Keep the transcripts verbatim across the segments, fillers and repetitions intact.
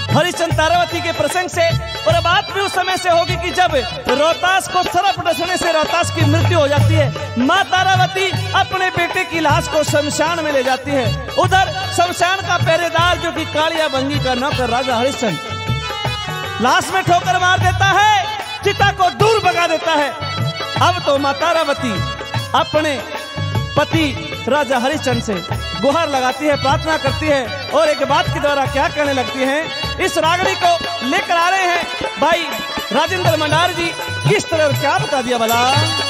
हरिश्चंद्र तारावती के प्रसंग से। और बात भी उस समय से होगी कि जब रोहतास को सर्प डसने से रोहतास की मृत्यु हो जाती है। माँ तारावती अपने बेटे की लाश को शमशान में ले जाती है। उधर शमशान का पहरेदार जो कि कालिया बंगी का नौकर राजा हरिश्चंद्र लाश में ठोकर मार देता है, चिता को दूर भगा देता है। अब तो माँ तारावती अपने पति राजा हरिश्चंद्र से गुहार लगाती है, प्रार्थना करती है और एक बात के द्वारा क्या कहने लगती हैं। इस रागड़ी को लेकर आ रहे हैं भाई राजेंद्र मंडार जी, किस तरह क्या बता दिया भला।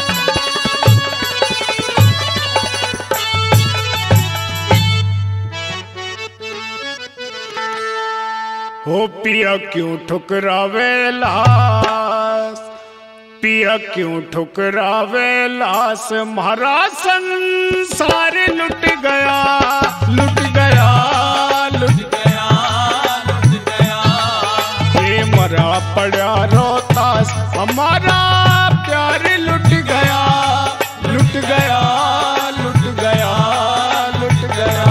हो पिया क्यों ठुकरावे लाश, पिया क्यों ठुकरावे लाश, म्हारा संसार लुट गया, लुट गया, लुट गया, लुट गया। ये मरा पड़ा रोहतास, हमारा प्यार लुट गया, लुट गया, लुट गया, लुट गया।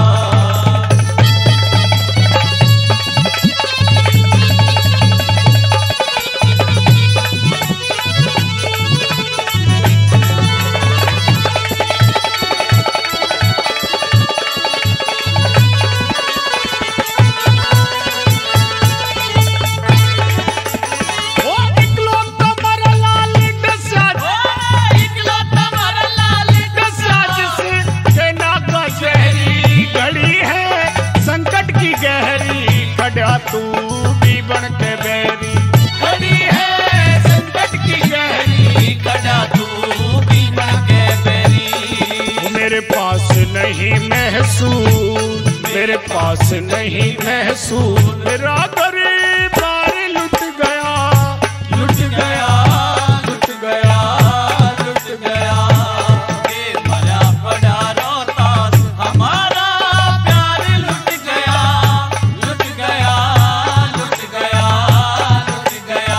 तू भी बन के बैरी खड़ी है, संकट की गहरी खड़ा तू भी बन के बैरी। मेरे पास नहीं महसूस, मेरे पास नहीं महसूस, मेरा गरीबार लुट गया, लुट गया, लुट गया, लुट गया। ये मरा पड़ा रोहतास, हमारा प्यार लुट गया, लुट गया, लुट गया, लुट गया।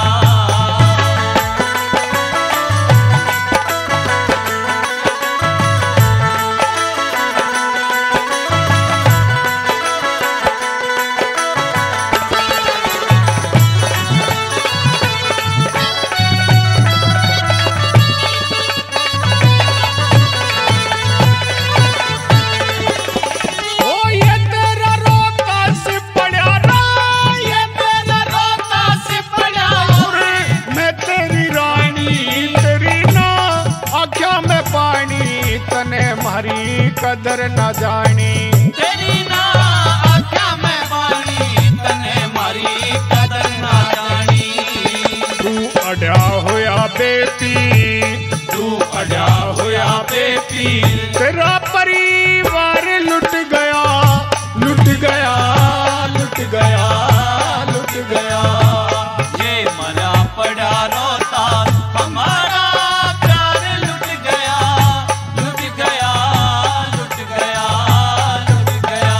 कदर न जानी तेरी ना आँखों में पानी, तने मारी कदर न जानी। तू अड़ा होया बेटी, तू अड़ा होया बेटी, तेरा परिवार लुट गया, लुट गया, लुट गया, लुट गया। ये मरा पड़ा रोहतास, हमारा प्यार लुट गया, लुट गया, लुट गया, लुट गया।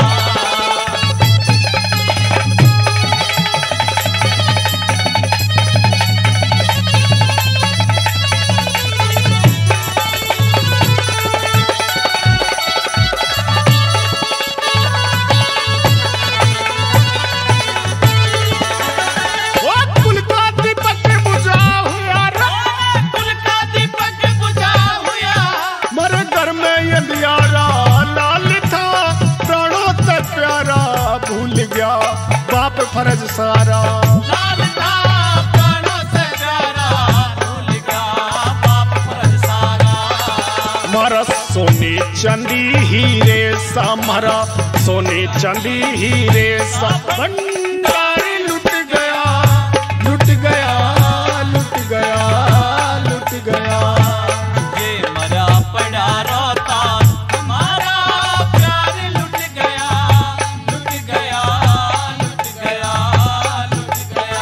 बाप फर्ज सारा लाल था, प्राणों से प्यारा भूल गया, बाप फर्ज सारा। मारा सोने चांदी हीरे सा, मारा सोने चांदी हीरे सा, भंडार लुट गया, लुट गया, लुट गया, लुट गया। ये मरा पड़ा रोहतास, हमारा प्यार लुट गया, लुट गया, लुट गया, लुट गया।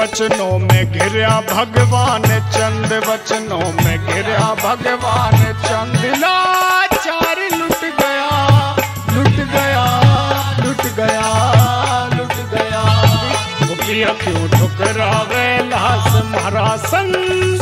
वचनों में घिरा भगवान चंद, वचनों में घिरा भगवान चंद। लाचार लुट गया, लुट गया, लुट गया, लुट गया। वो पिया क्यों ठुकरावे लाश मारा संग।